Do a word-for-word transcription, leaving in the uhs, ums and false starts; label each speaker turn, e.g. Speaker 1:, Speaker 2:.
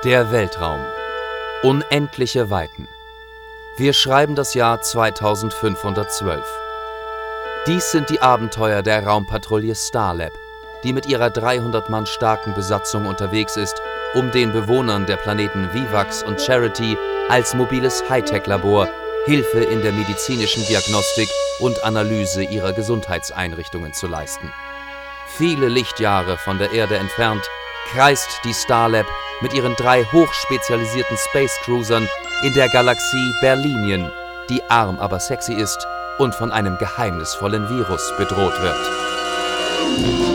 Speaker 1: Der Weltraum. Unendliche Weiten. Wir schreiben das Jahr zweitausendfünfhundertzwölf. Dies sind die Abenteuer der Raumpatrouille Starlab, die mit ihrer dreihundert Mann starken Besatzung unterwegs ist, um den Bewohnern der Planeten Vivax und Charity als mobiles Hightech-Labor Hilfe in der medizinischen Diagnostik und Analyse ihrer Gesundheitseinrichtungen zu leisten. Viele Lichtjahre von der Erde entfernt kreist die Starlab mit ihren drei hochspezialisierten Space Cruisern in der Galaxie Berlinien, die arm aber sexy ist und von einem geheimnisvollen Virus bedroht wird.